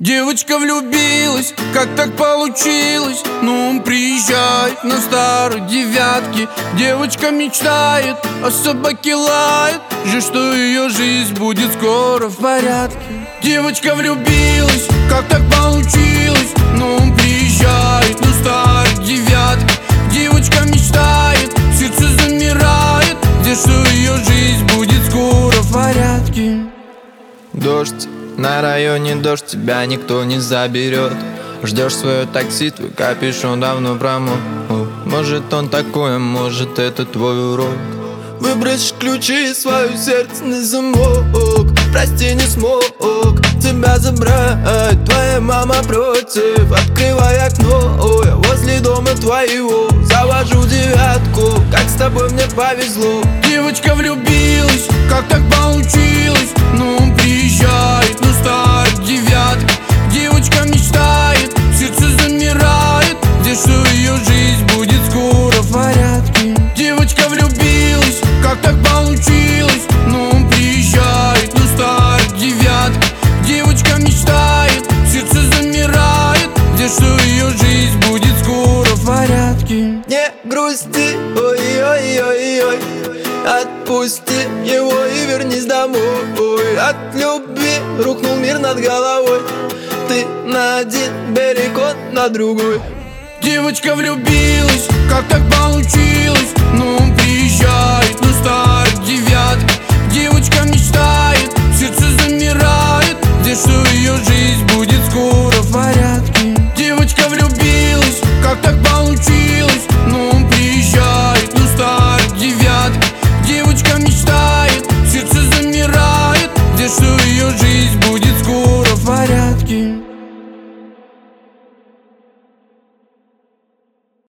Девочка влюбилась, как так получилось? Ну он приезжает на старой девятке. Девочка мечтает, а собаки лают же, что ее жизнь будет скоро в порядке. Девочка влюбилась, как так получилось? Ну он приезжает на старой девятке. Девочка мечтает, сердце замирает, где что ее жизнь будет скоро в порядке. Дождь, на районе дождь, тебя никто не заберет. Ждешь свое такси, твой капюшон давно промок. Может он такой, а может это твой урок. Выбрось ключи и свое сердце на замок. Прости, не смог тебя забрать. Твоя мама против, открывай окно. Я возле дома твоего завожу девятку. Как с тобой мне повезло. Девочка влюбилась, как так получилось? Ну он приезжает на старой девятке. Девочка мечтает, сердце замирает, где что ее жизнь будет скоро в порядке. Девочка влюбилась, как так получилось? Ну он приезжает на старой девятке. Девочка мечтает, сердце замирает, где что ее жизнь будет скоро в порядке. Не грусти, ой-ой-ой-ой, отпусти его и вернись домой. От любви рухнул мир над головой. Ты на один берег, он на другой. Девочка влюбилась, как так получилось? Ну он приезжает на старой девятке. Девочка мечтает, сердце замирает, где что ее